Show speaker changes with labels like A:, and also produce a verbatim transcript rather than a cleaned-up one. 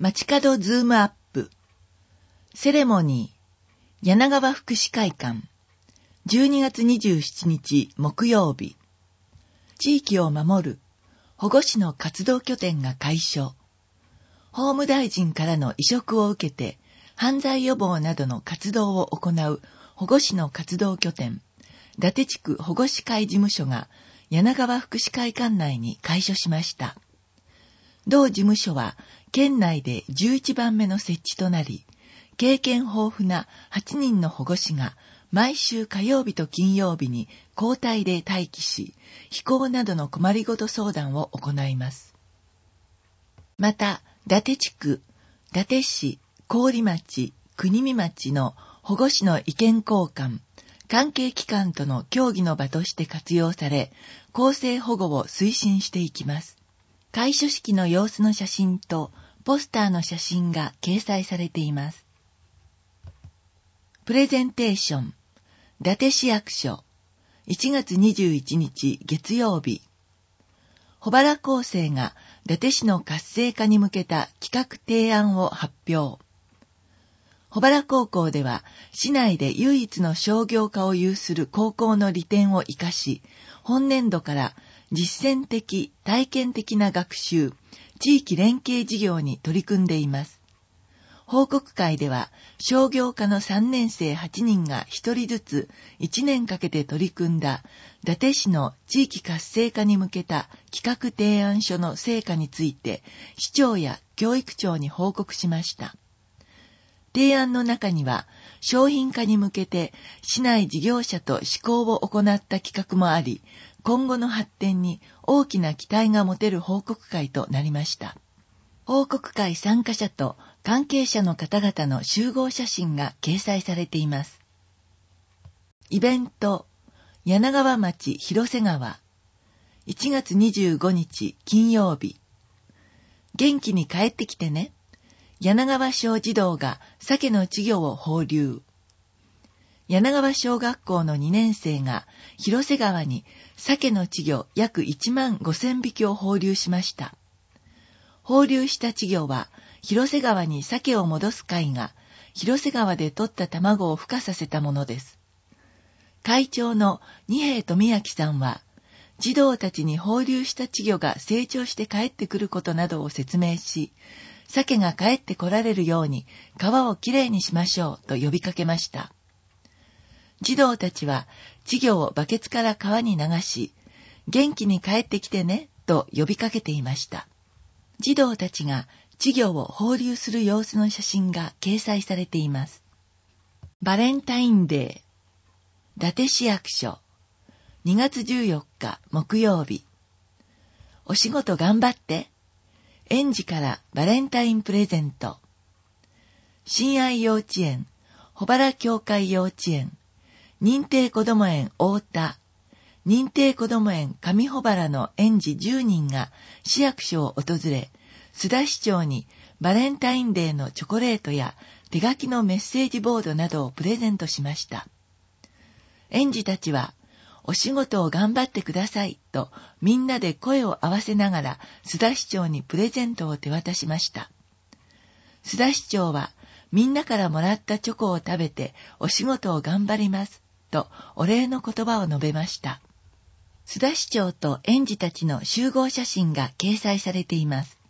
A: 街角ズームアップセレモニー柳川福祉会館じゅうにがつにじゅうしちにち木曜日、地域を守る保護司の活動拠点が開所。法務大臣からの委嘱を受けて犯罪予防などの活動を行う保護司の活動拠点伊達地区保護司会事務所が柳川福祉会館内に開所しました。同事務所は県内でじゅういちばんめの設置となり、経験豊富なはちにんの保護司が毎週火曜日と金曜日に交代で待機し、非行などの困りごと相談を行います。また、伊達地区、伊達市、郡町、国見町の保護司の意見交換、関係機関との協議の場として活用され、公正保護を推進していきます。開所式の様子の写真とポスターの写真が掲載されています。プレゼンテーション、伊達市役所、いちがつにじゅういちにち月曜日。保原厚生が伊達市の活性化に向けた企画提案を発表。保原高校では市内で唯一の商業科を有する高校の利点を生かし、本年度から実践的、体験的な学習、地域連携事業に取り組んでいます。報告会では、商業科のさんねんせいはちにんがひとりずついちねんかけて取り組んだ伊達市の地域活性化に向けた企画提案書の成果について、市長や教育長に報告しました。提案の中には、商品化に向けて市内事業者と試行を行った企画もあり、今後の発展に大きな期待が持てる報告会となりました。報告会参加者と関係者の方々の集合写真が掲載されています。イベント、柳川町広瀬川、いちがつにじゅうごにち金曜日。元気に帰ってきてね。柳川小児童が鮭の稚魚を放流。柳川小学校のにねんせいが広瀬川に鮭の稚魚約いちまんごせんびきを放流しました。放流した稚魚は広瀬川に鮭を戻す会が広瀬川で取った卵を孵化させたものです。会長の二瓶富明さんは、児童たちに放流した稚魚が成長して帰ってくることなどを説明し、鮭が帰ってこられるように川をきれいにしましょうと呼びかけました。児童たちは稚魚をバケツから川に流し、元気に帰ってきてねと呼びかけていました。児童たちが稚魚を放流する様子の写真が掲載されています。バレンタインデー、伊達市役所、にがつじゅうよっか木曜日。お仕事頑張って。園児からバレンタインプレゼント。親愛幼稚園、保原教会幼稚園、認定こども園太田、認定こども園上保原の園児じゅうにんが市役所を訪れ、須田市長にバレンタインデーのチョコレートや手書きのメッセージボードなどをプレゼントしました。園児たちは、お仕事を頑張ってくださいとみんなで声を合わせながら須田市長にプレゼントを手渡しました。須田市長はみんなからもらったチョコを食べてお仕事を頑張りますとお礼の言葉を述べました。須田市長と園児たちの集合写真が掲載されています。